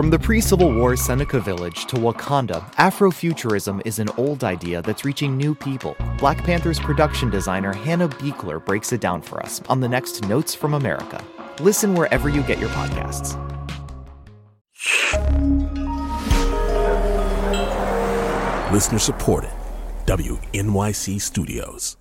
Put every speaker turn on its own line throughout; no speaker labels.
From the pre-Civil War Seneca Village to Wakanda, Afrofuturism is an old idea that's reaching new people. Black Panther's production designer Hannah Beekler breaks it down for us on the next Notes from America. Listen wherever you get your podcasts.
Listener supported. WNYC Studios.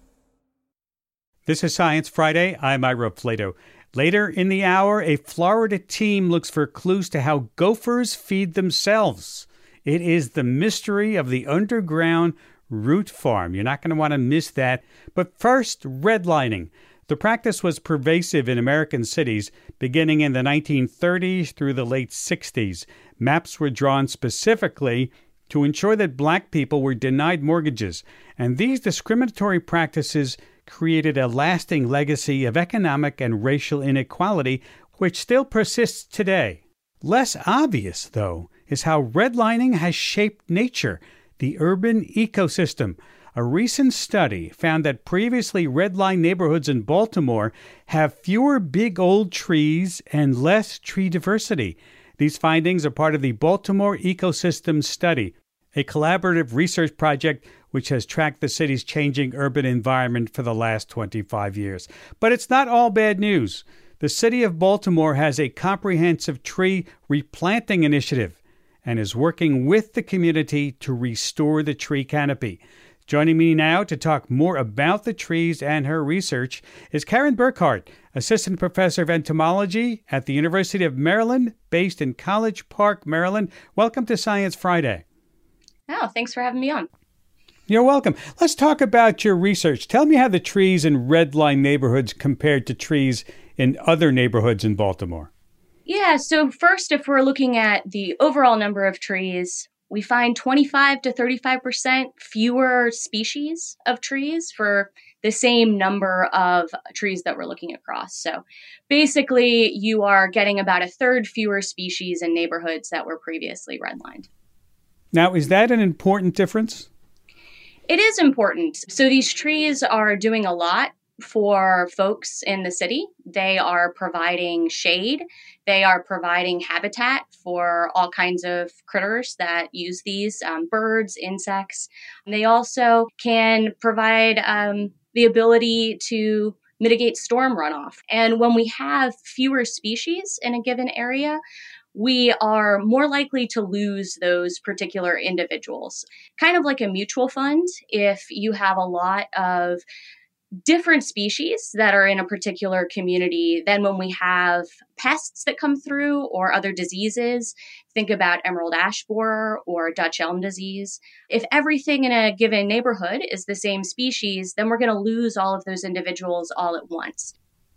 This is Science Friday. I'm Ira Flato. Later in the hour, a Florida team looks for clues to how gophers feed themselves. It is the mystery of the underground root farm. You're not going to want to miss that. But first, redlining. The practice was pervasive in American cities beginning in the 1930s through the late 60s. Maps were drawn specifically to ensure that black people were denied mortgages. And these discriminatory practices created a lasting legacy of economic and racial inequality, which still persists today. Less obvious, though, is how redlining has shaped nature, the urban ecosystem. A recent study found that previously redlined neighborhoods in Baltimore have fewer big old trees and less tree diversity. These findings are part of the Baltimore Ecosystem Study, a collaborative research project which has tracked the city's changing urban environment for the last 25 years. But it's not all bad news. The city of Baltimore has a comprehensive tree replanting initiative and is working with the community to restore the tree canopy. Joining me now to talk more about the trees and her research is Karen Burkhardt, Assistant Professor of Entomology at the University of Maryland, based in College Park, Maryland. Welcome to Science Friday.
Oh, thanks for having me on.
You're welcome. Let's talk about your research. Tell me how the trees in redline neighborhoods compared to trees in other neighborhoods in Baltimore.
Yeah, so first, if we're looking at the overall number of trees, we find 25 to 35% fewer species of trees for the same number of trees that we're looking across. So basically, you are getting about a third fewer species in neighborhoods that were previously redlined.
Now, is that an important difference?
It is important. So these trees are doing a lot for folks in the city. They are providing shade. They are providing habitat for all kinds of critters that use these, birds, insects. They also can provide the ability to mitigate storm runoff. And when we have fewer species in a given area, we are more likely to lose those particular individuals. Kind of like a mutual fund, if you have a lot of different species that are in a particular community, then when we have pests that come through or other diseases, think about emerald ash borer or Dutch elm disease. If everything in a given neighborhood is the same species, then we're going to lose all of those individuals all at once.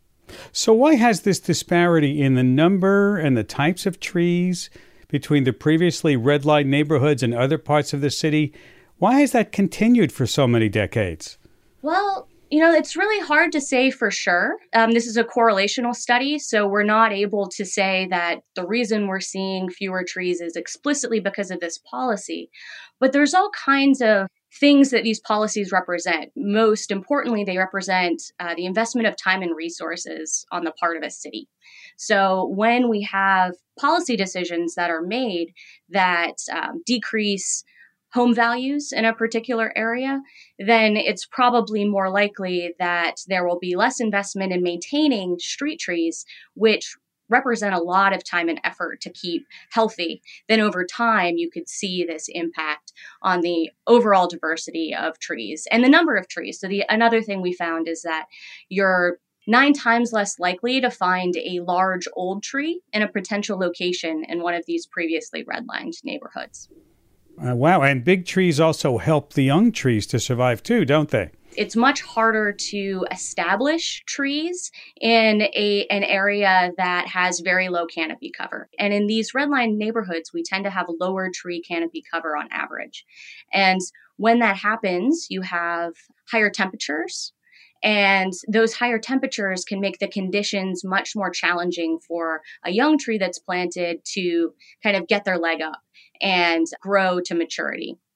So why has this disparity in the number and the types of trees between the previously redlined neighborhoods and other parts of the city, why has that continued for so many decades?
Well, it's really hard to say for sure. This is a correlational study, so we're not able to say that the reason we're seeing fewer trees is explicitly because of this policy. But there's all kinds of things that these policies represent. Most importantly, they represent the investment of time and resources on the part of a city. So when we have policy decisions that are made that decrease home values in a particular area, then it's probably more likely that there will be less investment in maintaining street trees, which represent a lot of time and effort to keep healthy. Then over time, you could see this impact on the overall diversity of trees and the number of trees. So another thing we found is that you're 9 times less likely to find a large old tree in a potential location in one of these previously redlined neighborhoods.
Wow. And big trees also help the young trees to survive too, don't they?
It's much harder to establish trees in an area that has very low canopy cover. And in these redlined neighborhoods, we tend to have lower tree canopy cover on average. And when that happens, you have higher temperatures. And those higher temperatures can make the conditions much more challenging for a young tree that's planted to kind of get their leg up and grow to maturity.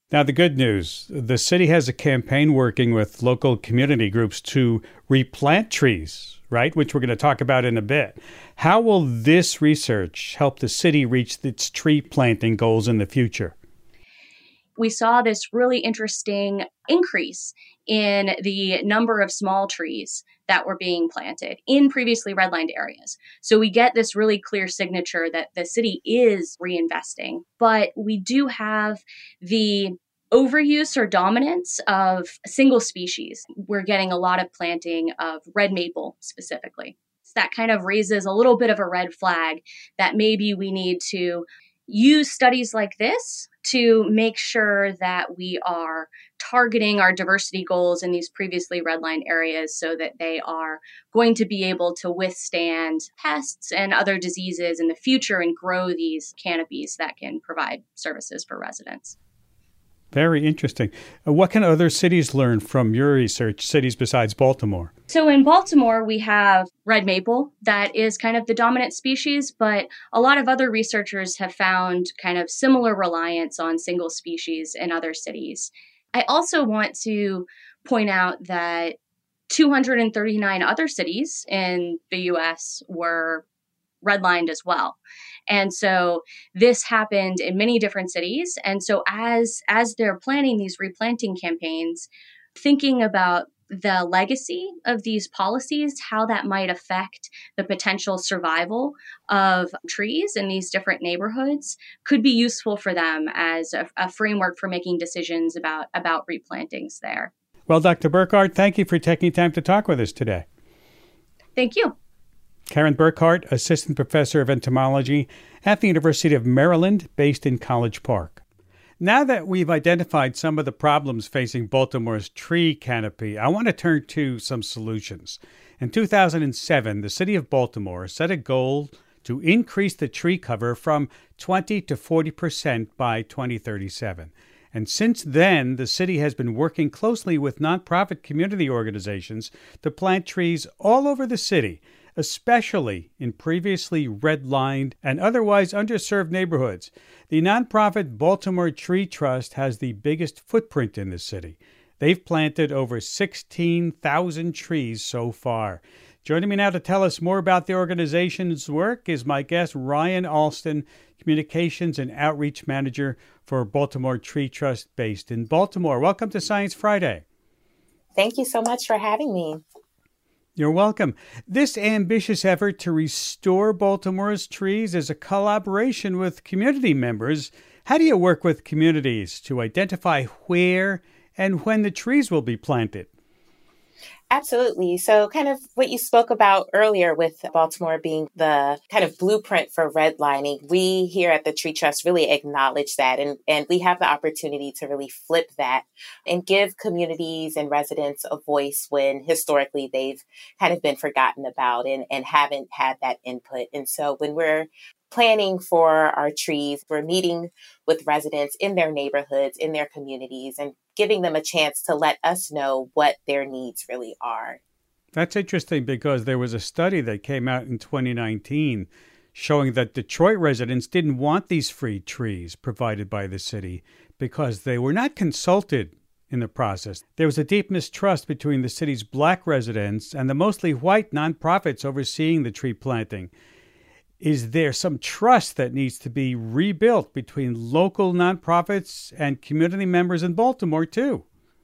Now, the good news, the city has a campaign working with local community groups to replant trees, right? Which we're going to talk about in a bit. How will this research help the city reach its tree planting goals in the future?
We saw this really interesting increase in the number of small trees that were being planted in previously redlined areas. So we get this really clear signature that the city is reinvesting, but we do have the overuse or dominance of single species. We're getting a lot of planting of red maple specifically. So that kind of raises a little bit of a red flag that maybe we need to use studies like this to make sure that we are targeting our diversity goals in these previously redlined areas so that they are going to be able to withstand pests and other diseases in the future and grow these canopies that can provide services for residents.
Very interesting. What can other cities learn from your research, cities besides Baltimore?
So in Baltimore, we have red maple that is kind of the dominant species, but a lot of other researchers have found kind of similar reliance on single species in other cities. I also want to point out that 239 other cities in the U.S. were redlined as well. And so this happened in many different cities. And so as they're planning these replanting campaigns, thinking about the legacy of these policies, how that might affect the potential survival of trees in these different neighborhoods could be useful for them as a framework for making decisions about replantings there.
Well, Dr. Burkhardt, thank you for taking time to talk with us today.
Thank you.
Karen Burkhardt, Assistant Professor of Entomology at the University of Maryland, based in College Park. Now that we've identified some of the problems facing Baltimore's tree canopy, I want to turn to some solutions. In 2007, the city of Baltimore set a goal to increase the tree cover from 20 to 40% by 2037. And since then, the city has been working closely with nonprofit community organizations to plant trees all over the city, especially in previously redlined and otherwise underserved neighborhoods. The nonprofit Baltimore Tree Trust has the biggest footprint in the city. They've planted over 16,000 trees so far. Joining me now to tell us more about the organization's work is my guest, Ryan Alston, Communications and Outreach Manager for Baltimore Tree Trust based in Baltimore. Welcome to Science Friday.
Thank you so much for having me.
You're welcome. This ambitious effort to restore Baltimore's trees is a collaboration with community members. How do you work with communities to identify where and when the trees will be planted?
Absolutely. So kind of what you spoke about earlier with Baltimore being the kind of blueprint for redlining, we here at the Tree Trust really acknowledge that. And we have the opportunity to really flip that and give communities and residents a voice when historically they've kind of been forgotten about and haven't had that input. And so when we're planning for our trees, we're meeting with residents in their neighborhoods, in their communities, and giving them a chance to let us know what their needs really are.
That's interesting because there was a study that came out in 2019 showing that Detroit residents didn't want these free trees provided by the city because they were not consulted in the process. There was a deep mistrust between the city's black residents and the mostly white nonprofits overseeing the tree planting. Is there some trust that needs to be rebuilt between local nonprofits and community members in Baltimore, too?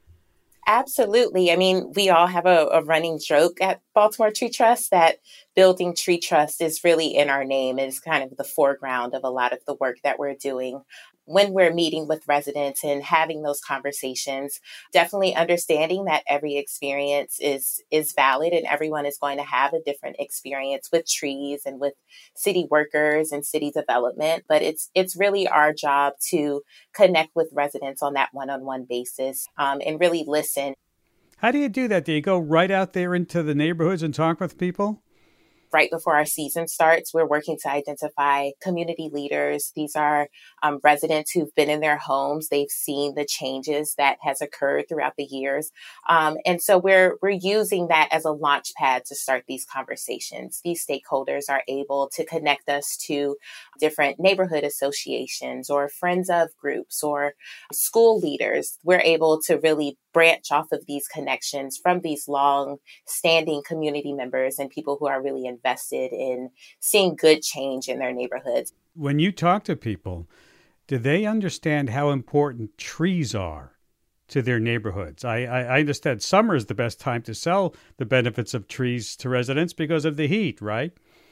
Absolutely. I mean, we all have a running joke at Baltimore Tree Trust that building tree trust is really in our name. It is kind of the foreground of a lot of the work that we're doing. When we're meeting with residents and having those conversations, definitely understanding that every experience is valid and everyone is going to have a different experience with trees and with city workers and city development. But it's really our job to connect with residents on that one-on-one basis and really listen.
How do you do that? Do you go right out there into the neighborhoods and talk with people?
right before our season starts, we're working to identify community leaders. These are residents who've been in their homes. They've seen the changes that has occurred throughout the years. And so we're using that as a launch pad to start these conversations. These stakeholders are able to connect us to different neighborhood associations or friends of groups or school leaders. We're able to really branch off of these connections from these long-standing community members and people who are really invested in seeing good change in their neighborhoods.
When you talk to people, do they understand how important trees are to their neighborhoods? I understand summer is the best time to sell the benefits of trees to residents because of the heat, right?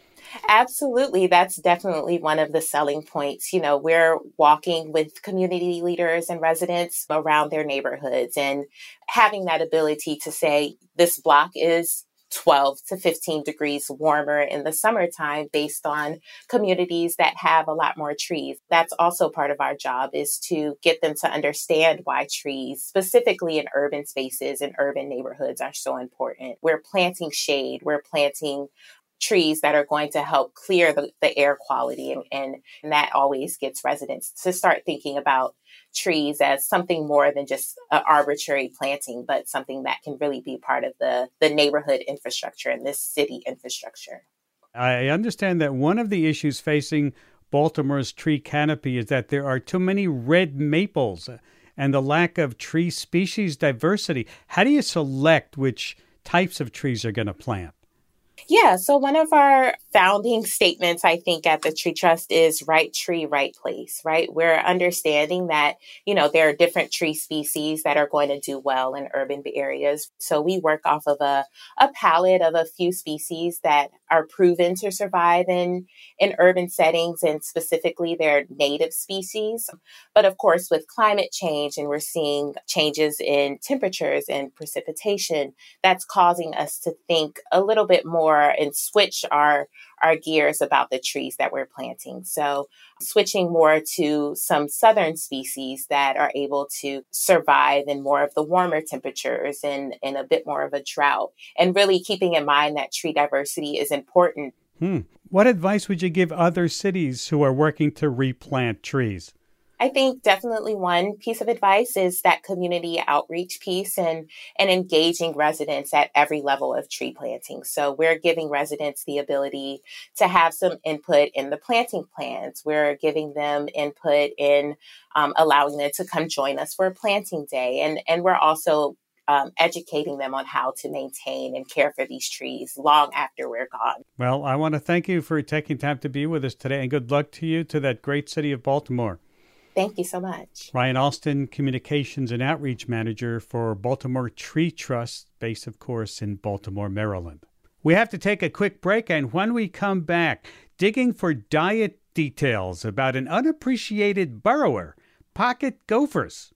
Absolutely. That's definitely one of the selling points. We're walking with community leaders and residents around their neighborhoods and having that ability to say, this block is 12 to 15 degrees warmer in the summertime based on communities that have a lot more trees. That's also part of our job, is to get them to understand why trees, specifically in urban spaces and urban neighborhoods, are so important. We're planting shade. We're planting trees that are going to help clear the air quality. And that always gets residents to start thinking about trees as something more than just an arbitrary planting, but something that can really be part of the neighborhood infrastructure and this city infrastructure.
I understand that one of the issues facing Baltimore's tree canopy is that there are too many red maples and the lack of tree species diversity. How do you select which types of trees you're going to plant?
Yeah, so one of our founding statements, I think, at the Tree Trust is right tree, right place, right? We're understanding that, there are different tree species that are going to do well in urban areas. So we work off of a palette of a few species that are proven to survive in urban settings, and specifically they're native species. But of course, with climate change, and we're seeing changes in temperatures and precipitation, that's causing us to think a little bit more and switch our gears about the trees that we're planting. So switching more to some southern species that are able to survive in more of the warmer temperatures and a bit more of a drought, and really keeping in mind that tree diversity is important.
What advice would you give other cities who are working to replant trees?
I think definitely one piece of advice is that community outreach piece and engaging residents at every level of tree planting. So we're giving residents the ability to have some input in the planting plans. We're giving them input in allowing them to come join us for a planting day. And we're also educating them on how to maintain and care for these trees long after we're gone.
Well, I want to thank you for taking time to be with us today, and good luck to you, to that great city of Baltimore.
Thank you so much.
Ryan Alston, Communications and Outreach Manager for Baltimore Tree Trust, based, of course, in Baltimore, Maryland. We have to take a quick break, and when we come back, digging for diet details about an unappreciated burrower, pocket gophers.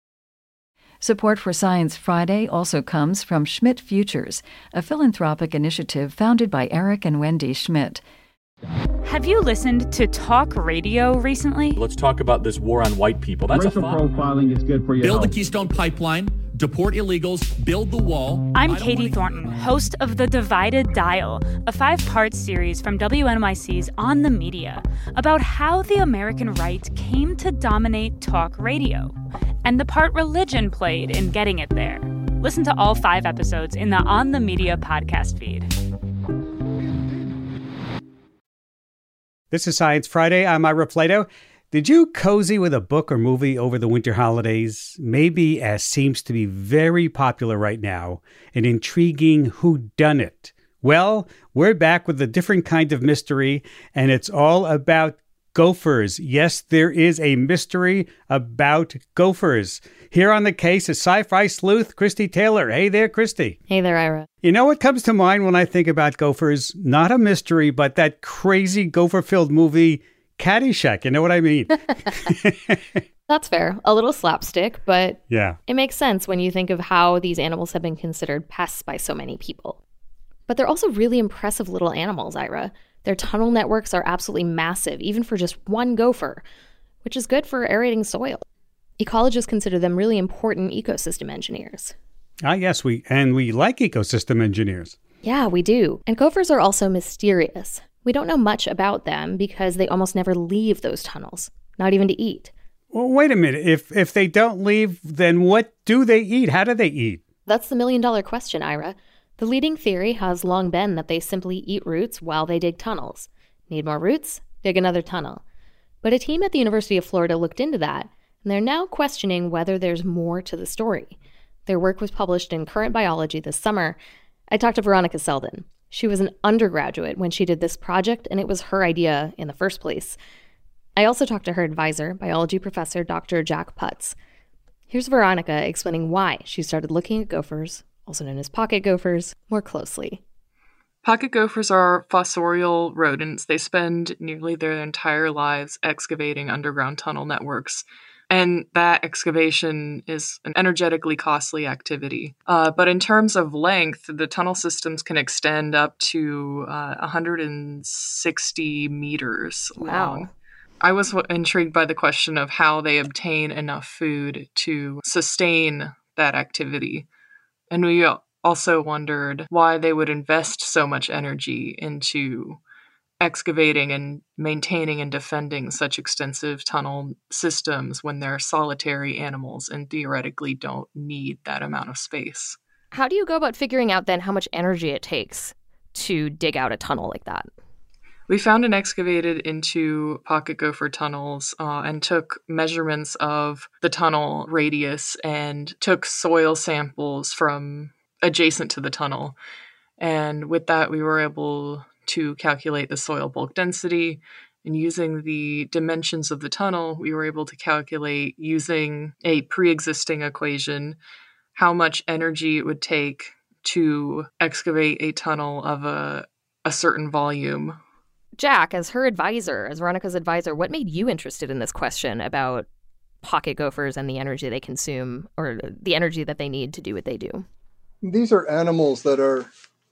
Support for Science Friday also comes from Schmidt Futures, a philanthropic initiative founded by Eric and Wendy Schmidt.
Have you listened to talk radio recently?
Let's talk about this war on white people. That's
racial profiling is good for your
Build
health.
the Keystone Pipeline, deport illegals, build the wall.
I'm Katie Thornton, host of The Divided Dial, a 5-part series from WNYC's On the Media about how the American right came to dominate talk radio and the part religion played in getting it there. Listen to all 5 episodes in the On the Media podcast feed.
This is Science Friday. I'm Ira Flato. Did you cozy with a book or movie over the winter holidays? Maybe, as seems to be very popular right now, an intriguing whodunit. Well, we're back with a different kind of mystery, and it's all about gophers. Yes, there is a mystery about gophers. Here on the case is sci-fi sleuth Christy Taylor. Hey there, Christy.
Hey there, Ira.
You know what comes to mind when I think about gophers? Not a mystery, but that crazy gopher-filled movie, Caddyshack. You know what I mean?
That's fair. A little slapstick, but
yeah,
it makes sense when you think of how these animals have been considered pests by so many people. But they're also really impressive little animals, Ira. Their tunnel networks are absolutely massive, even for just one gopher, which is good for aerating soil. Ecologists consider them really important ecosystem engineers.
Ah, yes, we like ecosystem engineers.
Yeah, we do. And gophers are also mysterious. We don't know much about them because they almost never leave those tunnels, not even to eat.
Well, wait a minute. If they don't leave, then what do they eat? How do they eat?
That's the million-dollar question, Ira. The leading theory has long been that they simply eat roots while they dig tunnels. Need more roots? Dig another tunnel. But a team at the University of Florida looked into that, and they're now questioning whether there's more to the story. Their work was published in Current Biology this summer. I talked to Veronica Selden. She was an undergraduate when she did this project, and it was her idea in the first place. I also talked to her advisor, biology professor Dr. Jack Putz. Here's Veronica explaining why she started looking at gophers, also known as pocket gophers, more closely.
Pocket gophers are fossorial rodents. They spend nearly their entire lives excavating underground tunnel networks. And that excavation is an energetically costly activity. But in terms of length, the tunnel systems can extend up to 160 meters long. I was intrigued by the question of how they obtain enough food to sustain that activity. And we also wondered why they would invest so much energy into excavating and maintaining and defending such extensive tunnel systems when they're solitary animals and theoretically don't need that amount of space.
How do you go about figuring out then how much energy it takes to dig out a tunnel like that?
We found and excavated into pocket gopher tunnels and took measurements of the tunnel radius and took soil samples from adjacent to the tunnel. And with that, we were able to calculate the soil bulk density. And using the dimensions of the tunnel, we were able to calculate, using a pre-existing equation, how much energy it would take to excavate a tunnel of a certain volume.
Jack, as her advisor, as Veronica's advisor, what made you interested in this question about pocket gophers and the energy they consume, or the energy that they need to do what they do?
These are animals that are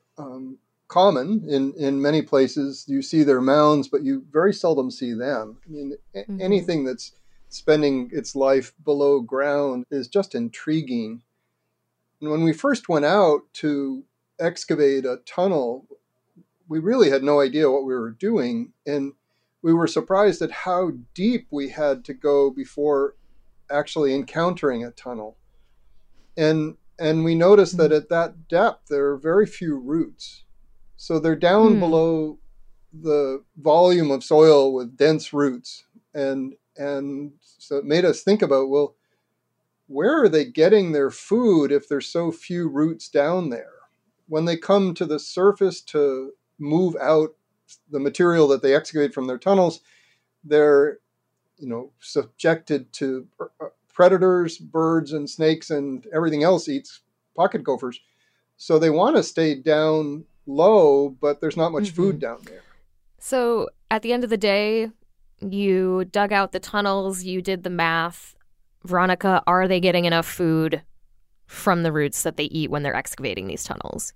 common in many places. You see their mounds, but you very seldom see them. I mean, anything that's spending its life below ground is just intriguing. And when we first went out to excavate a tunnel, we really had no idea what we were doing. And we were surprised at how deep we had to go before actually encountering a tunnel. And we noticed that at that depth, there are very few roots. So they're down below the volume of soil with dense roots. And so it made us think about, well, where are they getting their food if there's so few roots down there? When they come to the surface to move out the material that they excavate from their tunnels, they're, subjected to predators, birds and snakes and everything else eats pocket gophers. So they want to stay down low, but there's not much food down there.
So at the end of the day, you dug out the tunnels, you did the math. Veronica, are they getting enough food from the roots that they eat when they're excavating these tunnels?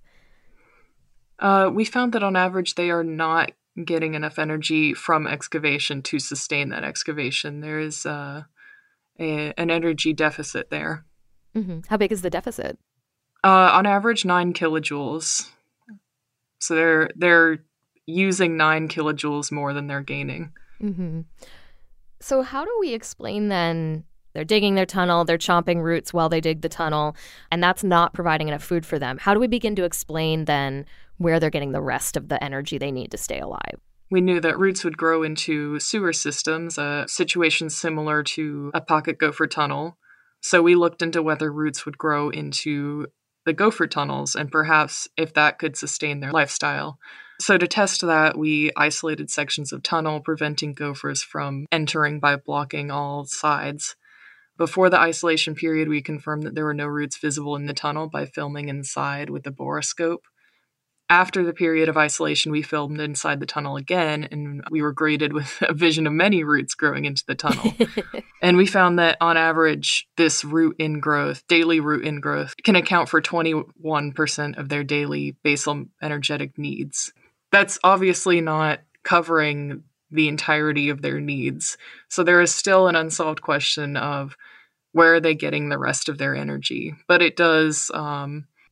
We found that on average, they are not getting enough energy from excavation to sustain that excavation. There is an energy deficit there.
How big is the deficit?
On average, 9 kilojoules. So they're using 9 kilojoules more than they're gaining.
So how do we explain then, they're digging their tunnel, they're chomping roots while they dig the tunnel, and that's not providing enough food for them. How do we begin to explain then where they're getting the rest of the energy they need to stay alive?
We knew that roots would grow into sewer systems, a situation similar to a pocket gopher tunnel. So we looked into whether roots would grow into the gopher tunnels and perhaps if that could sustain their lifestyle. So to test that, we isolated sections of tunnel, preventing gophers from entering by blocking all sides. Before the isolation period, we confirmed that there were no roots visible in the tunnel by filming inside with a borescope. After the period of isolation, we filmed inside the tunnel again, and we were greeted with a vision of many roots growing into the tunnel. And we found that on average, this daily root ingrowth, can account for 21% of their daily basal energetic needs. That's obviously not covering the entirety of their needs. So there is still an unsolved question of where are they getting the rest of their energy. But it does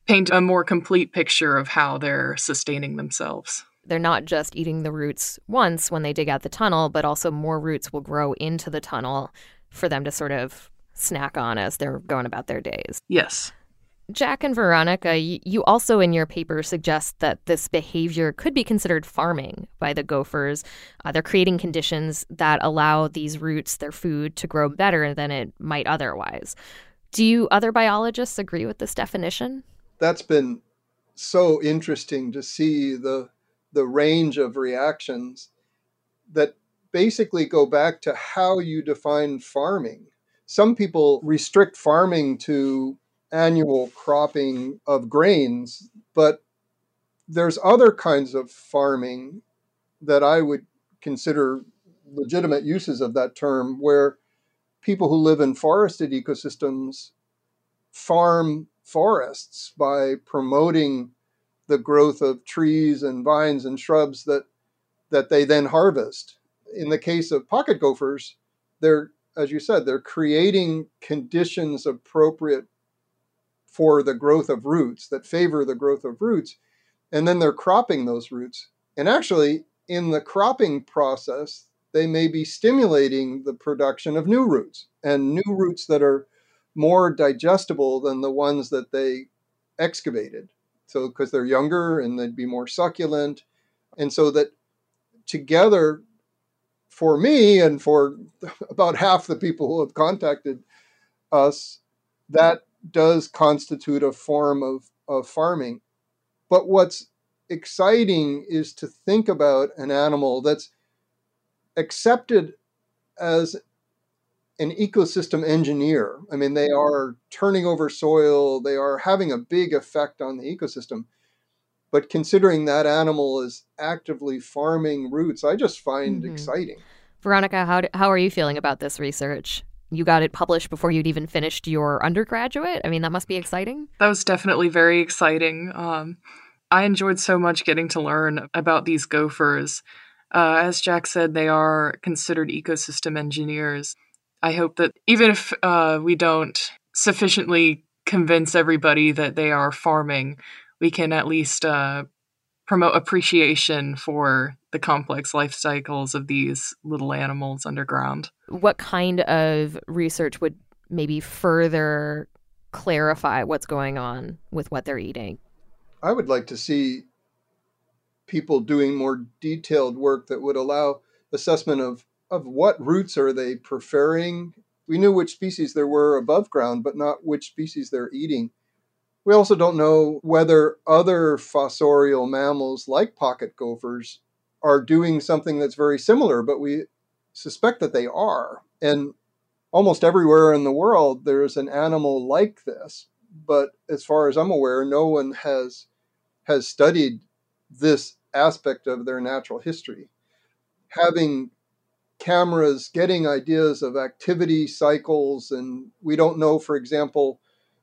paint a more complete picture of how they're sustaining themselves.
They're not just eating the roots once when they dig out the tunnel, but also more roots will grow into the tunnel for them to sort of snack on as they're going about their days.
Yes.
Jack and Veronica, you also in your paper suggest that this behavior could be considered farming by the gophers. They're creating conditions that allow these roots, their food, to grow better than it might otherwise. Do you other biologists agree with this definition?
That's been so interesting to see the range of reactions that basically go back to how you define farming. Some people restrict farming to annual cropping of grains, but there's other kinds of farming that I would consider legitimate uses of that term, where people who live in forested ecosystems farm forests by promoting the growth of trees and vines and shrubs that they then harvest. In the case of pocket gophers, they're, as you said, they're creating conditions appropriate for the growth of roots, that favor the growth of roots, and then they're cropping those roots. And actually, in the cropping process, they may be stimulating the production of new roots, and new roots that are more digestible than the ones that they excavated. So, because they're younger and they'd be more succulent. And so that together, for me and for about half the people who have contacted us, that does constitute a form of farming. But what's exciting is to think about an animal that's accepted as an ecosystem engineer. I mean, they are turning over soil, they are having a big effect on the ecosystem. But considering that animal is actively farming roots, I just find exciting.
Veronica, how are you feeling about this research? You got it published before you'd even finished your undergraduate? I mean, that must be exciting.
That was definitely very exciting. I enjoyed so much getting to learn about these gophers. As Jack said, they are considered ecosystem engineers. I hope that even if we don't sufficiently convince everybody that they are farming, we can at least promote appreciation for the complex life cycles of these little animals underground.
What kind of research would maybe further clarify what's going on with what they're eating?
I would like to see people doing more detailed work that would allow assessment of what roots are they preferring. We knew which species there were above ground, but not which species they're eating. We also don't know whether other fossorial mammals like pocket gophers are doing something that's very similar, but we suspect that they are. And almost everywhere in the world, there's an animal like this. But as far as I'm aware, no one has studied this aspect of their natural history. Having cameras, getting ideas of activity cycles, and we don't know, for example,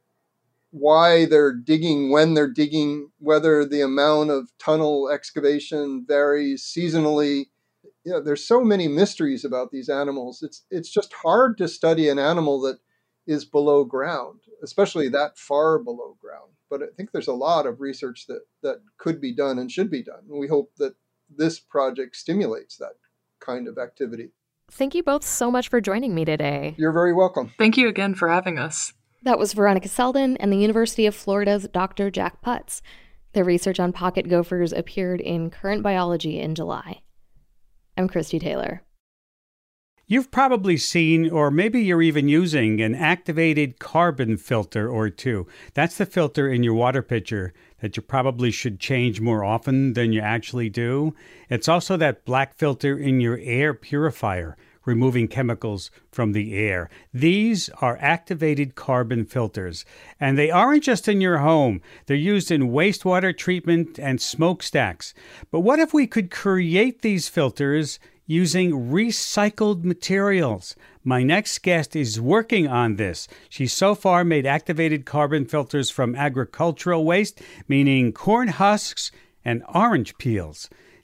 why they're digging, when they're digging, whether the amount of tunnel excavation varies seasonally. You know, there's so many mysteries about these animals. It's just hard to study an animal that is below ground, especially that far below ground. But I think there's a lot of research that could be done and should be done. And we hope that this project stimulates that kind of activity.
Thank you both so much for joining me today.
You're very welcome.
Thank you again for having us.
That was Veronica Selden and the University of Florida's Dr. Jack Putz. Their research on pocket gophers appeared in Current Biology in July. I'm Christy Taylor.
You've probably seen, or maybe you're even using, an activated carbon filter or two. That's the filter in your water pitcher that you probably should change more often than you actually do. It's also that black filter in your air purifier, removing chemicals from the air. These are activated carbon filters, and they aren't just in your home. They're used in wastewater treatment and smokestacks. But what if we could create these filters using recycled materials? My next guest is working on this. She's so far made activated carbon filters from agricultural waste, meaning corn husks and orange peels.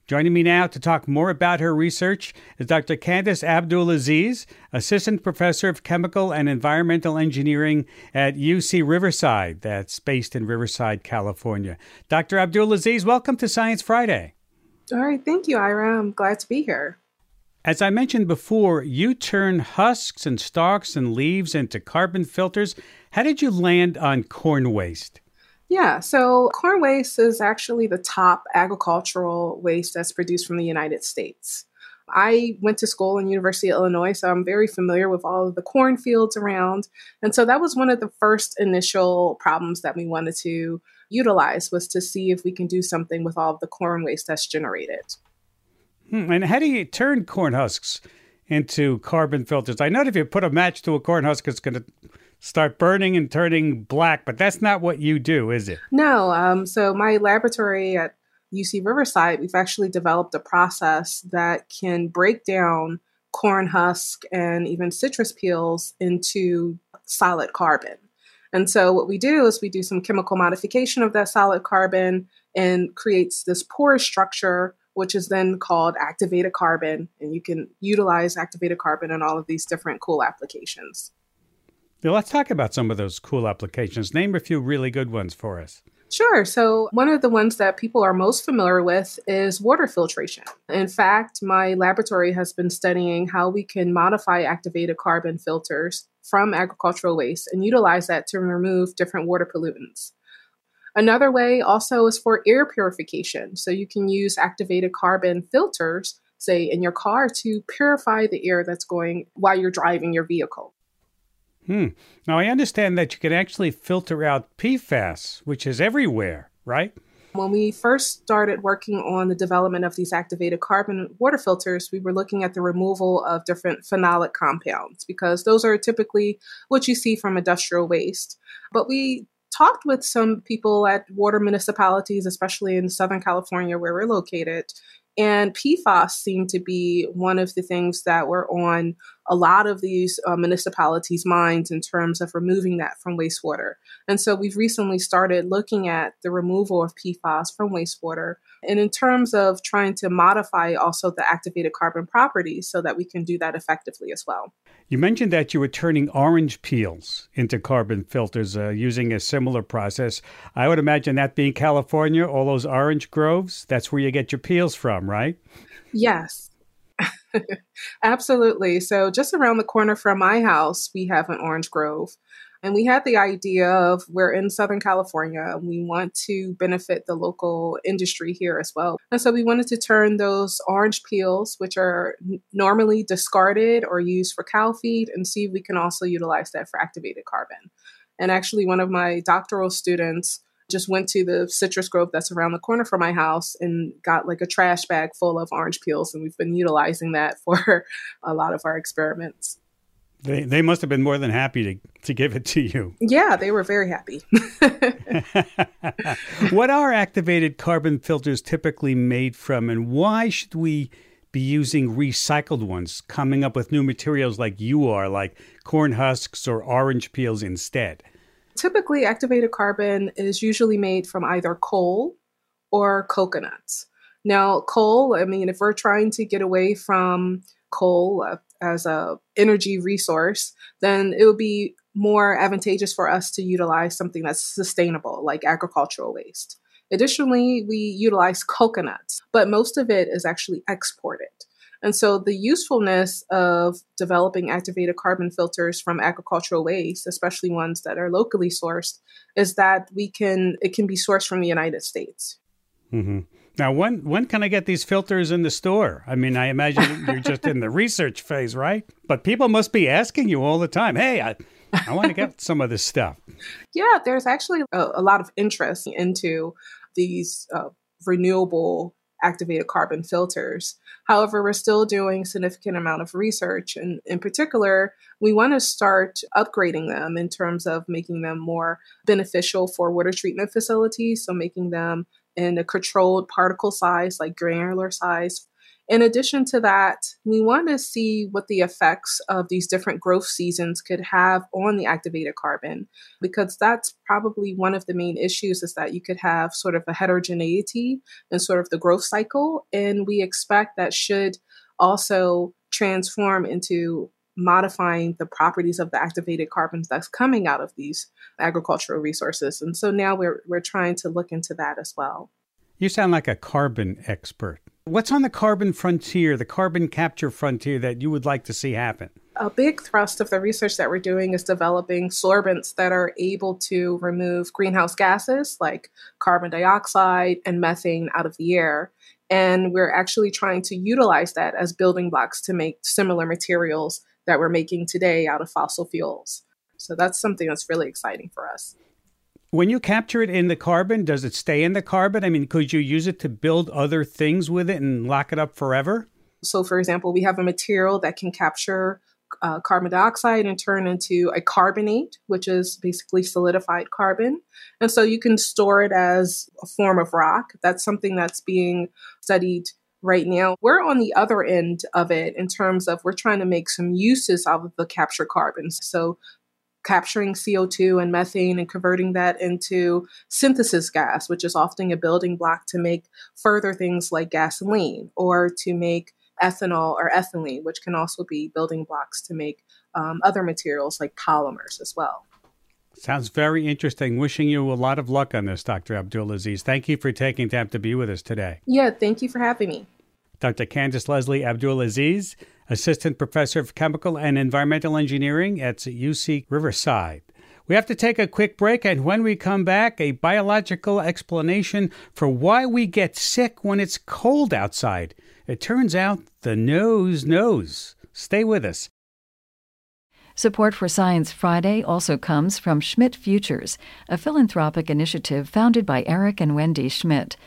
Joining me now to talk more about her research is Dr. Candace Abdul-Aziz, Assistant Professor of Chemical and Environmental Engineering at UC Riverside. That's based in Riverside, California. Dr. Abdul-Aziz, welcome to Science Friday.
All right. Thank you, Ira. I'm glad to be here.
As I mentioned before, you turn husks and stalks and leaves into carbon filters. How did you land on corn waste?
Yeah, so corn waste is actually the top agricultural waste that's produced from the United States. I went to school in University of Illinois, so I'm very familiar with all of the cornfields around. And so that was one of the first initial problems that we wanted to utilize, was to see if we can do something with all of the corn waste that's generated.
And how do you turn corn husks into carbon filters? I know that if you put a match to a corn husk, it's going to start burning and turning black, but that's not what you do, is it?
No. So my laboratory at UC Riverside, we've actually developed a process that can break down corn husk and even citrus peels into solid carbon. And so what we do is we do some chemical modification of that solid carbon and creates this porous structure, which is then called activated carbon. And you can utilize activated carbon in all of these different cool applications.
Now, let's talk about some of those cool applications. Name a few really good ones for us.
Sure. So one of the ones that people are most familiar with is water filtration. In fact, my laboratory has been studying how we can modify activated carbon filters from agricultural waste and utilize that to remove different water pollutants. Another way also is for air purification. So you can use activated carbon filters, say in your car, to purify the air that's going while you're driving your vehicle.
Now, I understand that you can actually filter out PFAS, which is everywhere, right?
When we first started working on the development of these activated carbon water filters, we were looking at the removal of different phenolic compounds, because those are typically what you see from industrial waste. But we talked with some people at water municipalities, especially in Southern California, where we're located, and PFAS seemed to be one of the things that were on a lot of these municipalities' minds in terms of removing that from wastewater. And so we've recently started looking at the removal of PFAS from wastewater, and in terms of trying to modify also the activated carbon properties so that we can do that effectively as well.
You mentioned that you were turning orange peels into carbon filters using a similar process. I would imagine that being California, all those orange groves, that's where you get your peels from, right?
Yes. Absolutely. So just around the corner from my house, we have an orange grove. And we had the idea of, we're in Southern California, we want to benefit the local industry here as well. And so we wanted to turn those orange peels, which are normally discarded or used for cow feed, and see if we can also utilize that for activated carbon. And actually, one of my doctoral students just went to the citrus grove that's around the corner from my house and got like a trash bag full of orange peels. And we've been utilizing that for a lot of our experiments.
They must have been more than happy to give it to you.
Yeah, they were very happy.
What are activated carbon filters typically made from, and why should we be using recycled ones, coming up with new materials like you are, like corn husks or orange peels instead?
Typically, activated carbon is usually made from either coal or coconuts. Now, coal, I mean, if we're trying to get away from coal as a energy resource, then it would be more advantageous for us to utilize something that's sustainable, like agricultural waste. Additionally, we utilize coconuts, but most of it is actually exported. And so the usefulness of developing activated carbon filters from agricultural waste, especially ones that are locally sourced, is that it can be sourced from the United States.
Mm-hmm. Now, when can I get these filters in the store? I mean, I imagine you're just in the research phase, right? But people must be asking you all the time, hey, I want to get some of this stuff.
Yeah, there's actually a lot of interest into these renewable activated carbon filters. However, we're still doing a significant amount of research. And in particular, we want to start upgrading them in terms of making them more beneficial for water treatment facilities. So making them in a controlled particle size, like granular size, In addition to that, we want to see what the effects of these different growth seasons could have on the activated carbon, because that's probably one of the main issues, is that you could have sort of a heterogeneity in sort of the growth cycle. And we expect that should also transform into modifying the properties of the activated carbons that's coming out of these agricultural resources. And so now we're trying to look into that as well.
You sound like a carbon expert. What's on the carbon frontier, the carbon capture frontier, that you would like to see happen?
A big thrust of the research that we're doing is developing sorbents that are able to remove greenhouse gases like carbon dioxide and methane out of the air. And we're actually trying to utilize that as building blocks to make similar materials that we're making today out of fossil fuels. So that's something that's really exciting for us.
When you capture it in the carbon, does it stay in the carbon? I mean, could you use it to build other things with it and lock it up forever?
So, for example, we have a material that can capture carbon dioxide and turn into a carbonate, which is basically solidified carbon. And so you can store it as a form of rock. That's something that's being studied right now. We're on the other end of it in terms of we're trying to make some uses out of the captured carbons. So capturing CO2 and methane and converting that into synthesis gas, which is often a building block to make further things like gasoline, or to make ethanol or ethylene, which can also be building blocks to make other materials like polymers as well.
Sounds very interesting. Wishing you a lot of luck on this, Dr. Abdul-Aziz. Thank you for taking time to be with us today.
Yeah, thank you for having me.
Dr. Candace Leslie Abdul-Aziz, Assistant Professor of Chemical and Environmental Engineering at UC Riverside. We have to take a quick break, and when we come back, a biological explanation for why we get sick when it's cold outside. It turns out the nose knows. Stay with us.
Support for Science Friday also comes from Schmidt Futures, a philanthropic initiative founded by Eric and Wendy Schmidt.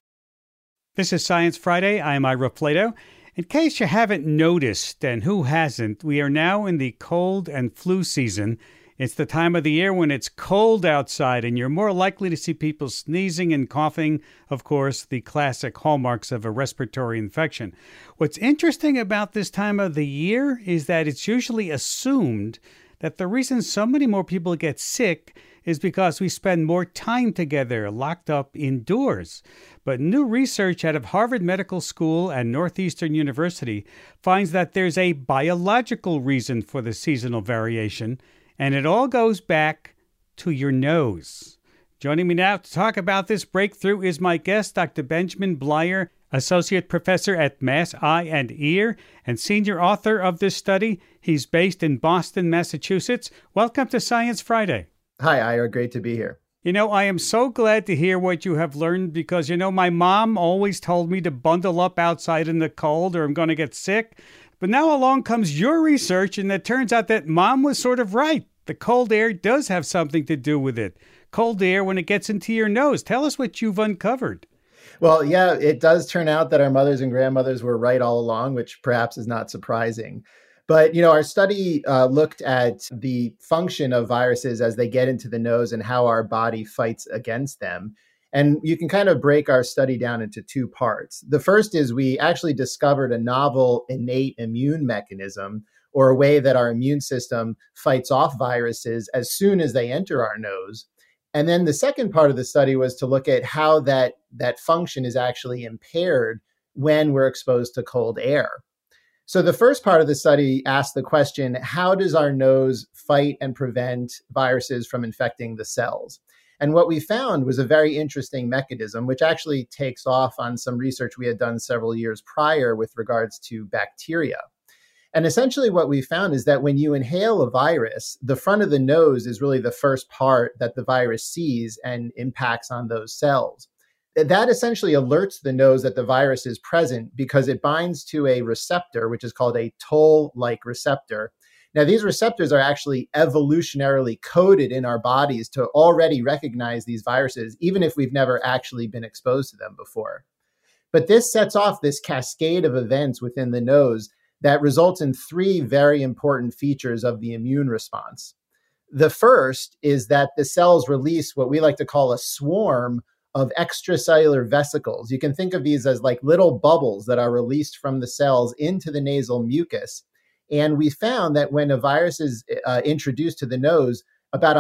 This is Science Friday. I'm Ira Flato. In case you haven't noticed, and who hasn't, we are now in the cold and flu season. It's the time of the year when it's cold outside, and you're more likely to see people sneezing and coughing, of course, the classic hallmarks of a respiratory infection. What's interesting about this time of the year is that it's usually assumed that the reason so many more people get sick is because we spend more time together, locked up indoors. But new research out of Harvard Medical School and Northeastern University finds that there's a biological reason for the seasonal variation, and it all goes back to your nose. Joining me now to talk about this breakthrough is my guest, Dr. Benjamin Bleier, Associate Professor at Mass Eye and Ear and Senior Author of this study. He's based in Boston, Massachusetts. Welcome to Science Friday.
Hi, Ira. Great to be here.
You know, I am so glad to hear what you have learned because, you know, my mom always told me to bundle up outside in the cold or I'm going to get sick. But now along comes your research, and it turns out that Mom was sort of right. The cold air does have something to do with it. Cold air when it gets into your nose. Tell us what you've uncovered.
Well, yeah, it does turn out that our mothers and grandmothers were right all along, which perhaps is not surprising. But, you know, our study looked at the function of viruses as they get into the nose and how our body fights against them. And you can kind of break our study down into two parts. The first is we actually discovered a novel innate immune mechanism, or a way that our immune system fights off viruses as soon as they enter our nose. And then the second part of the study was to look at how that function is actually impaired when we're exposed to cold air. So the first part of the study asked the question, how does our nose fight and prevent viruses from infecting the cells? And what we found was a very interesting mechanism, which actually takes off on some research we had done several years prior with regards to bacteria. And essentially what we found is that when you inhale a virus, the front of the nose is really the first part that the virus sees and impacts on those cells. That essentially alerts the nose that the virus is present because it binds to a receptor, which is called a toll-like receptor. Now, these receptors are actually evolutionarily coded in our bodies to already recognize these viruses, even if we've never actually been exposed to them before. But this sets off this cascade of events within the nose that results in three very important features of the immune response. The first is that the cells release what we like to call a swarm of extracellular vesicles. You can think of these as like little bubbles that are released from the cells into the nasal mucus. And we found that when a virus is introduced to the nose, about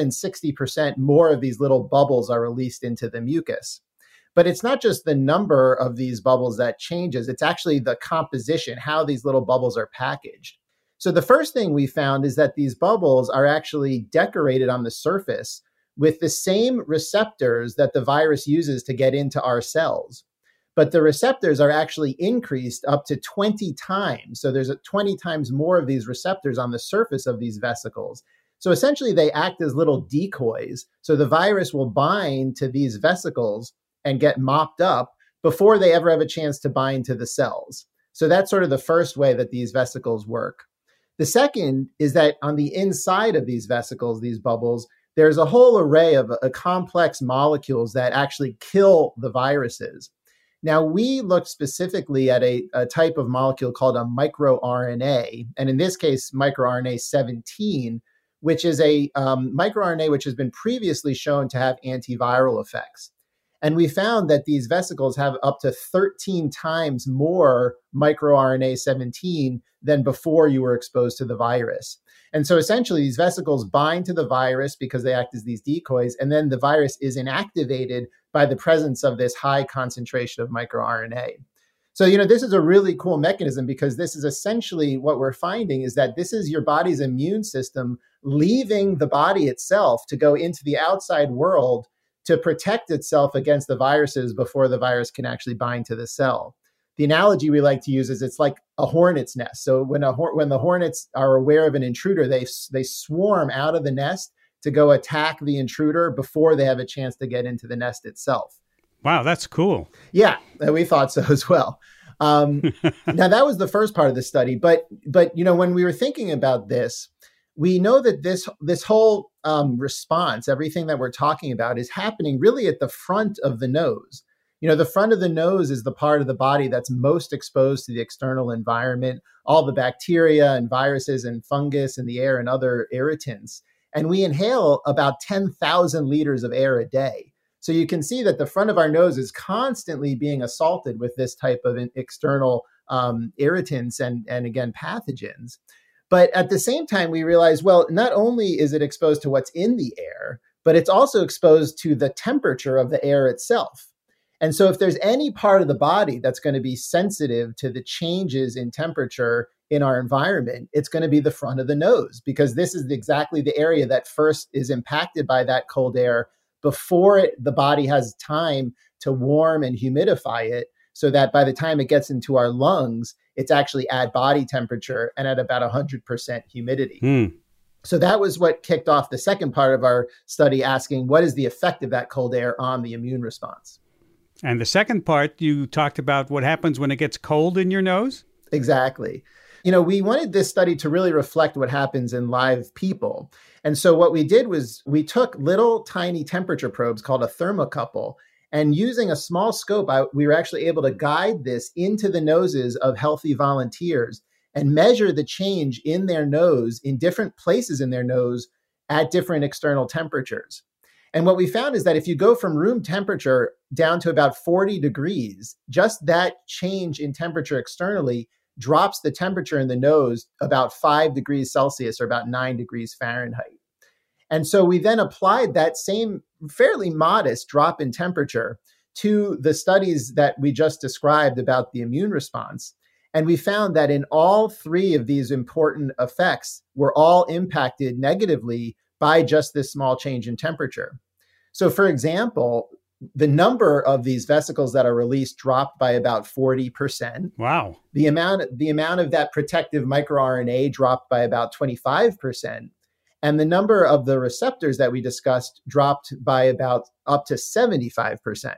160% more of these little bubbles are released into the mucus. But it's not just the number of these bubbles that changes, it's actually the composition, how these little bubbles are packaged. So the first thing we found is that these bubbles are actually decorated on the surface with the same receptors that the virus uses to get into our cells. But the receptors are actually increased up to 20 times. So there's 20 times more of these receptors on the surface of these vesicles. So essentially they act as little decoys. So the virus will bind to these vesicles and get mopped up before they ever have a chance to bind to the cells. So that's sort of the first way that these vesicles work. The second is that on the inside of these vesicles, these bubbles, there's a whole array of complex molecules that actually kill the viruses. Now, we looked specifically at a type of molecule called a microRNA, and in this case, microRNA 17, which is a microRNA which has been previously shown to have antiviral effects. And we found that these vesicles have up to 13 times more microRNA 17 than before you were exposed to the virus. And so essentially these vesicles bind to the virus because they act as these decoys, and then the virus is inactivated by the presence of this high concentration of microRNA. So, this is a really cool mechanism because this is essentially what we're finding is that this is your body's immune system leaving the body itself to go into the outside world to protect itself against the viruses before the virus can actually bind to the cell. The analogy we like to use is it's like a hornet's nest. So when the hornets are aware of an intruder, they swarm out of the nest to go attack the intruder before they have a chance to get into the nest itself.
Wow, that's cool.
Yeah, we thought so as well. Now that was the first part of the study, but when we were thinking about this, we know that this whole response, everything that we're talking about, is happening really at the front of the nose. The front of the nose is the part of the body that's most exposed to the external environment, all the bacteria and viruses and fungus in the air and other irritants. And we inhale about 10,000 liters of air a day. So you can see that the front of our nose is constantly being assaulted with this type of external irritants and again, pathogens. But at the same time, we realize, well, not only is it exposed to what's in the air, but it's also exposed to the temperature of the air itself. And so if there's any part of the body that's going to be sensitive to the changes in temperature in our environment, it's going to be the front of the nose, because this is exactly the area that first is impacted by that cold air before the body has time to warm and humidify it, so that by the time it gets into our lungs, it's actually at body temperature and at about 100% humidity. So that was what kicked off the second part of our study, asking what is the effect of that cold air on the immune response?
And the second part, you talked about what happens when it gets cold in your nose?
Exactly. We wanted this study to really reflect what happens in live people. And so what we did was we took little tiny temperature probes called a thermocouple, and using a small scope, we were actually able to guide this into the noses of healthy volunteers and measure the change in their nose in different places in their nose at different external temperatures. And what we found is that if you go from room temperature down to about 40 degrees, just that change in temperature externally drops the temperature in the nose about 5 degrees Celsius or about 9 degrees Fahrenheit. And so we then applied that same fairly modest drop in temperature to the studies that we just described about the immune response. And we found that in all three of these important effects were all impacted negatively by just this small change in temperature. So for example, the number of these vesicles that are released dropped by about 40%.
Wow.
The amount of that protective microRNA dropped by about 25%. And the number of the receptors that we discussed dropped by about up to 75%.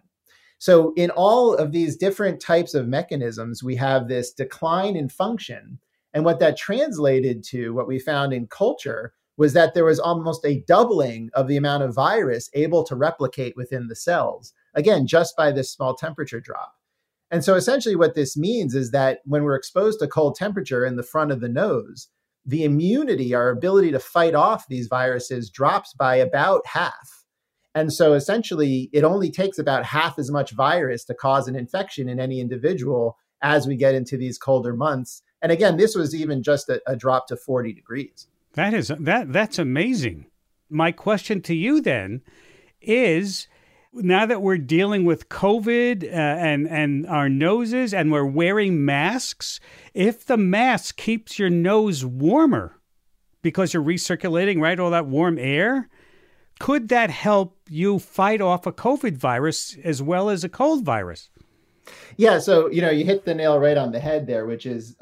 So in all of these different types of mechanisms, we have this decline in function. And what that translated to, what we found in culture, was that there was almost a doubling of the amount of virus able to replicate within the cells, again, just by this small temperature drop. And so essentially what this means is that when we're exposed to cold temperature in the front of the nose, the immunity, our ability to fight off these viruses, drops by about half. And so essentially, it only takes about half as much virus to cause an infection in any individual as we get into these colder months. And again, this was even just a drop to 40 degrees.
That's amazing. My question to you then is, now that we're dealing with COVID and our noses and we're wearing masks, if the mask keeps your nose warmer because you're recirculating, right, all that warm air, could that help you fight off a COVID virus as well as a cold virus?
Yeah, so, you hit the nail right on the head there, which is,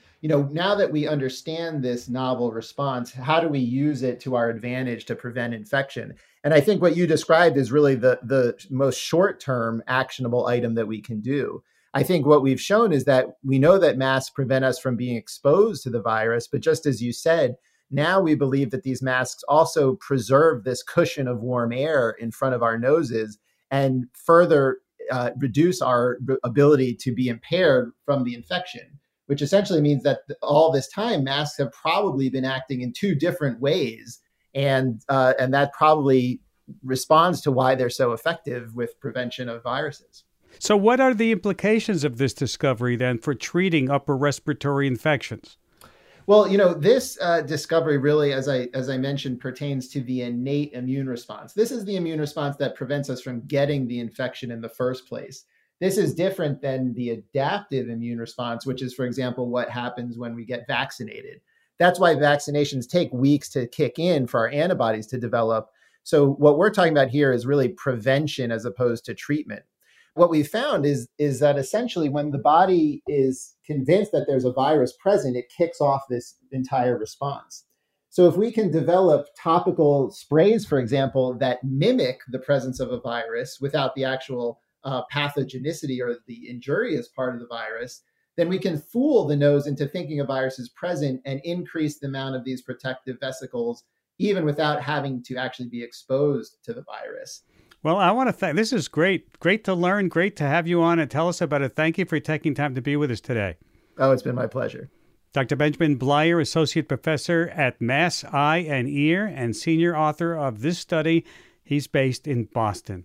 now that we understand this novel response, how do we use it to our advantage to prevent infection? And I think what you described is really the most short-term actionable item that we can do. I think what we've shown is that we know that masks prevent us from being exposed to the virus, but just as you said, now we believe that these masks also preserve this cushion of warm air in front of our noses and further reduce our ability to be impaired from the infection, which essentially means that all this time masks have probably been acting in two different ways. And that probably responds to why they're so effective with prevention of viruses.
So what are the implications of this discovery then for treating upper respiratory infections?
Well, this discovery really, as I mentioned, pertains to the innate immune response. This is the immune response that prevents us from getting the infection in the first place. This is different than the adaptive immune response, which is, for example, what happens when we get vaccinated. That's why vaccinations take weeks to kick in for our antibodies to develop. So what we're talking about here is really prevention as opposed to treatment. What we found is that essentially when the body is convinced that there's a virus present, it kicks off this entire response. So if we can develop topical sprays, for example, that mimic the presence of a virus without the actual pathogenicity or the injurious part of the virus, then we can fool the nose into thinking a virus is present and increase the amount of these protective vesicles, even without having to actually be exposed to the virus.
Well, I want to thank, this is great. Great to learn. Great to have you on and tell us about it. Thank you for taking time to be with us today.
Oh, it's been my pleasure.
Dr. Benjamin Bleier, Associate Professor at Mass Eye and Ear and Senior Author of this study. He's based in Boston.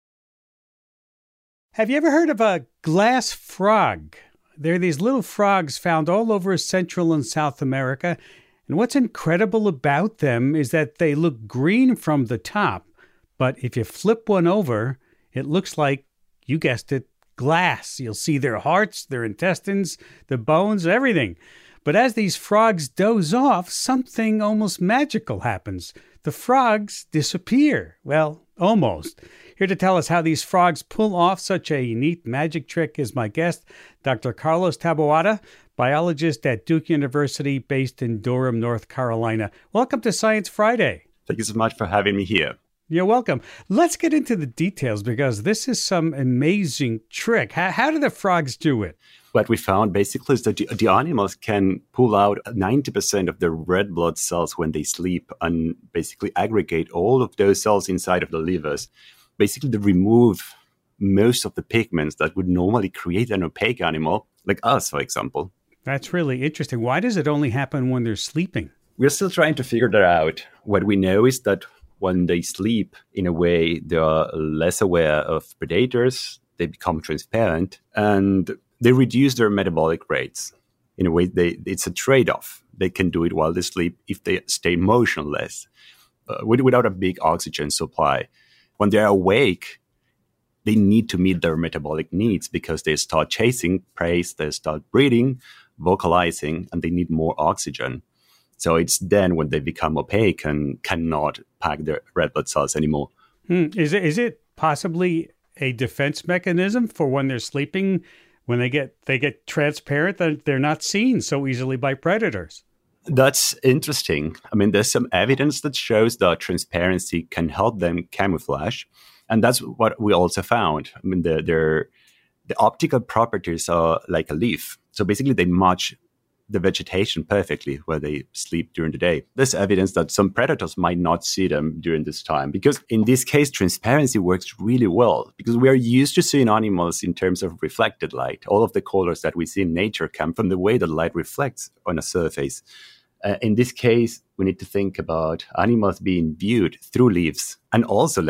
Have you ever heard of a glass frog? There are these little frogs found all over Central and South America. And what's incredible about them is that they look green from the top. But if you flip one over, it looks like, you guessed it, glass. You'll see their hearts, their intestines, the bones, everything. But as these frogs doze off, something almost magical happens. The frogs disappear. Well, almost. Here to tell us how these frogs pull off such a neat magic trick is my guest, Dr. Carlos Taboada, biologist at Duke University based in Durham, North Carolina. Welcome to Science Friday.
Thank you so much for having me here.
You're welcome. Let's get into the details because this is some amazing trick. How do the frogs do it?
What we found basically is that the animals can pull out 90% of their red blood cells when they sleep and basically aggregate all of those cells inside of the livers. Basically, they remove most of the pigments that would normally create an opaque animal, like us, for example.
That's really interesting. Why does it only happen when they're sleeping?
We're still trying to figure that out. What we know is that when they sleep, in a way, they are less aware of predators, they become transparent, and they reduce their metabolic rates. In a way, it's a trade-off. They can do it while they sleep if they stay motionless, without a big oxygen supply. When they're awake, they need to meet their metabolic needs because they start chasing prey, they start breathing, vocalizing, and they need more oxygen. So it's then when they become opaque and cannot pack their red blood cells anymore.
Is it possibly a defense mechanism for when they're sleeping, when they get transparent, that they're not seen so easily by predators?
That's interesting. I mean, there's some evidence that shows that transparency can help them camouflage. And that's what we also found. I mean, the optical properties are like a leaf. So basically, they match the vegetation perfectly where they sleep during the day. There's evidence that some predators might not see them during this time because in this case, transparency works really well because we are used to seeing animals in terms of reflected light. All of the colors that we see in nature come from the way that light reflects on a surface. In this case, we need to think about animals being viewed through leaves and also like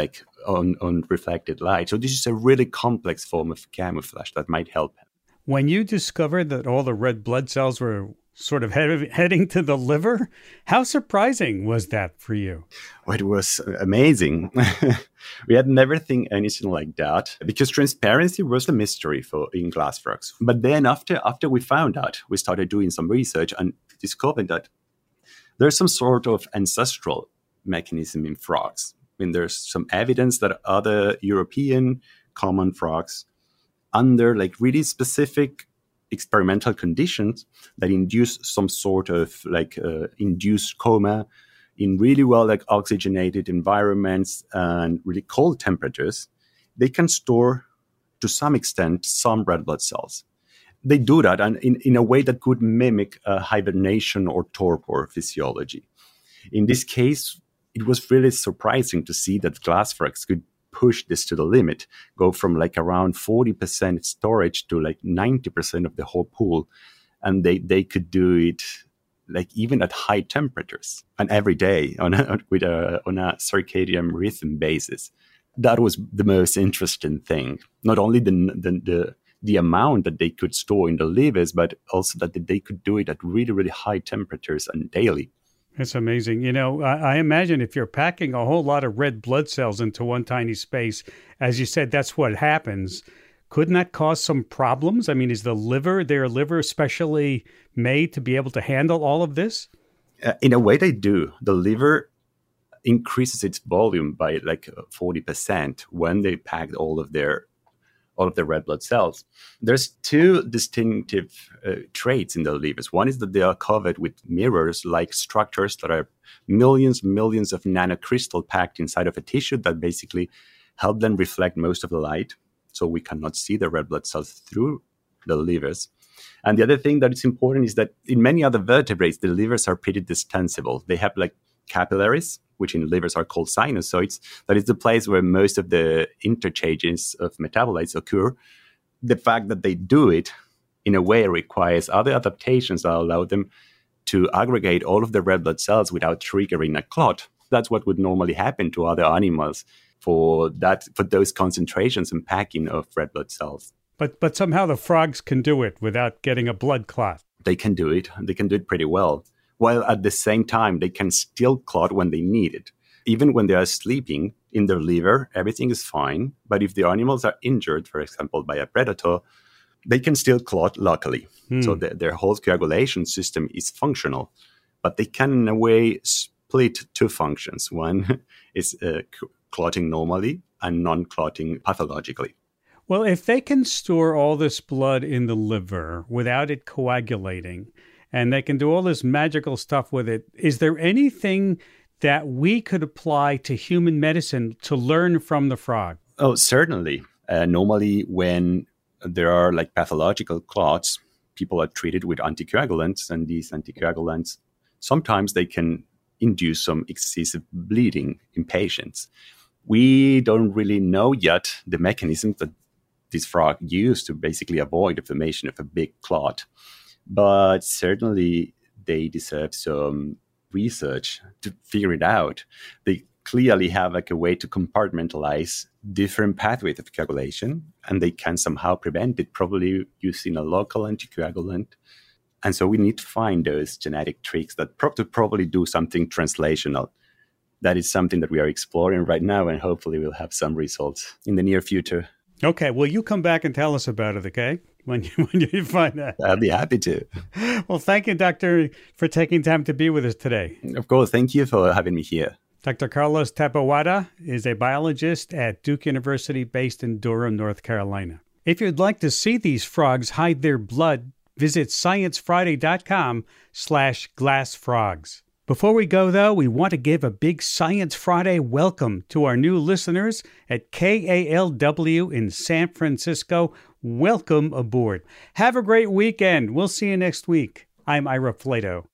on reflected light. So this is a really complex form of camouflage that might help him.
When you discovered that all the red blood cells were sort of heading to the liver, how surprising was that for you?
Well, it was amazing. We had never seen anything like that because transparency was a mystery in glass frogs. But then after we found out, we started doing some research and discovered that there's some sort of ancestral mechanism in frogs. I mean, there's some evidence that other European common frogs, under like really specific experimental conditions that induce some sort of induced coma in really well oxygenated environments and really cold temperatures, they can store to some extent some red blood cells. They do that and in a way that could mimic hibernation or torpor physiology. In this case, it was really surprising to see that glass frogs could push this to the limit, go from around 40% storage to 90% of the whole pool. And they could do it even at high temperatures and every day on a circadian rhythm basis. That was the most interesting thing. Not only the amount that they could store in the livers, but also that they could do it at really, really high temperatures and daily.
It's amazing. I imagine if you're packing a whole lot of red blood cells into one tiny space, as you said, that's what happens. Couldn't that cause some problems? I mean, is their liver specially made to be able to handle all of this?
In a way, they do. The liver increases its volume by 40% when they pack all of the red blood cells. There's two distinctive traits in the livers. One is that they are covered with mirrors-like structures that are millions of nanocrystal packed inside of a tissue that basically help them reflect most of the light, so we cannot see the red blood cells through the livers. And the other thing that is important is that in many other vertebrates, the livers are pretty distensible. They have capillaries, which in livers are called sinusoids. That is the place where most of the interchanges of metabolites occur. The fact that they do it, in a way, requires other adaptations that allow them to aggregate all of the red blood cells without triggering a clot. That's what would normally happen to other animals for those concentrations and packing of red blood cells.
But somehow the frogs can do it without getting a blood clot.
They can do it. They can do it pretty well. While at the same time, they can still clot when they need it. Even when they are sleeping in their liver, everything is fine. But if the animals are injured, for example, by a predator, they can still clot locally. So their whole coagulation system is functional. But they can, in a way, split two functions. One is clotting normally and non-clotting pathologically.
Well, if they can store all this blood in the liver without it coagulating, and they can do all this magical stuff with it, is there anything that we could apply to human medicine to learn from the frog?
Oh, certainly. Normally, when there are pathological clots, people are treated with anticoagulants, and these anticoagulants, sometimes they can induce some excessive bleeding in patients. We don't really know yet the mechanism that this frog used to basically avoid the formation of a big clot. But certainly they deserve some research to figure it out. They clearly have a way to compartmentalize different pathways of coagulation, and they can somehow prevent it, probably using a local anticoagulant. And so we need to find those genetic tricks that probably do something translational. That is something that we are exploring right now, and hopefully we'll have some results in the near future.
Okay, well, you come back and tell us about it, okay? When you find that.
I'll be happy to.
Well, thank you, Doctor, for taking time to be with us today.
Of course. Thank you for having me here.
Dr. Carlos Taboada is a biologist at Duke University based in Durham, North Carolina. If you'd like to see these frogs hide their blood, visit sciencefriday.com/glassfrogs. Before we go, though, we want to give a big Science Friday welcome to our new listeners at KALW in San Francisco. Welcome aboard. Have a great weekend. We'll see you next week. I'm Ira Flato.